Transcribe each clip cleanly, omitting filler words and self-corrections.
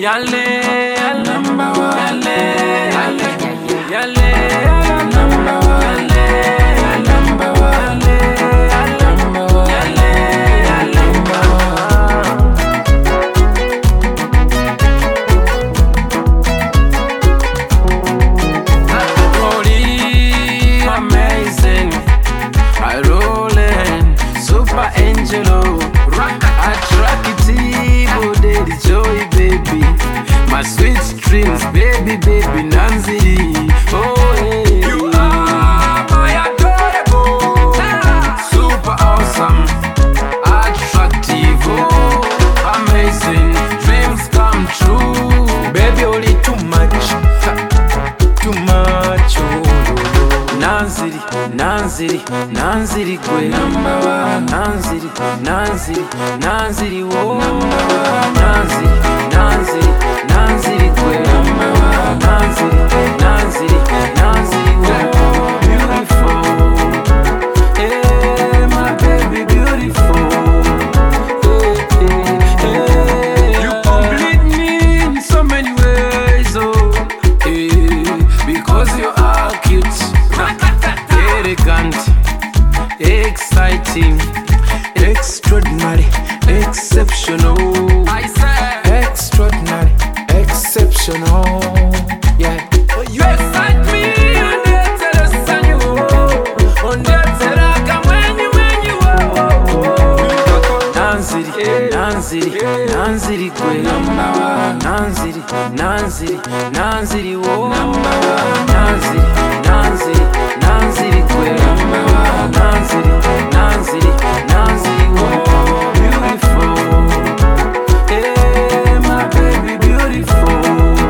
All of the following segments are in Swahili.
Yale, number one. Yale, number one. Number one. Amazing, I rollin', super angelo, attractive, daddy joy, baby, my sweet dreams, baby, Nancy, oh hey. You are my adorable, super awesome, attractive, oh, amazing, dreams come true, baby, only too much, oh. Nanziri, kwe number one. Nanziri, oh. Number one. Nanziri, kwe number one. Nanziri, oh. Beautiful, hey, my baby, beautiful. Hey. You complete me in so many ways, oh, hey, because you are cute. Elegant, exciting, extraordinary, exceptional. I say extraordinary, exceptional. Yeah. You excite me on the television, on the telegram when you. Nanziri, kwe number one. Nanziri, oh. Number one. Nanziri, kwe number one. Nanziri, oh, beautiful, hey, my baby, beautiful,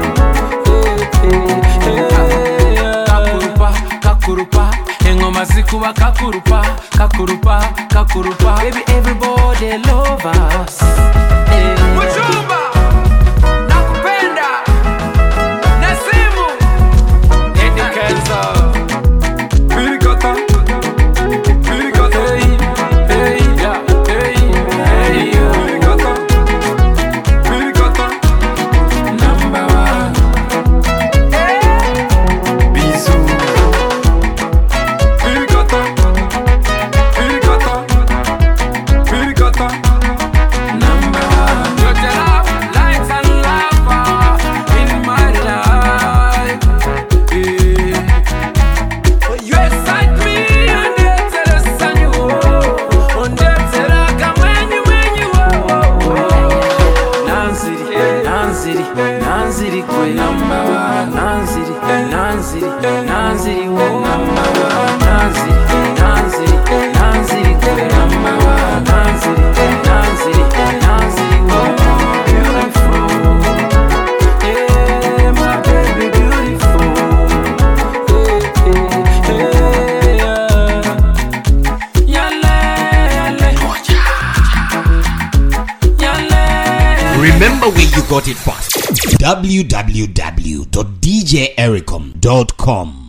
hey. Kakurupa, engoma zikuba kakurupa, baby, everybody love us, hey. Mujumba, nakupenda, Nasimu, Eddie Kenzo. Nanziri, kwe number one. Nanziri, oh, number one. Nanziri, kwe number one. Nanziri, oh, beautiful, hey, my baby, beautiful, hey. Yale. Remember where you got it first. www.djericom.com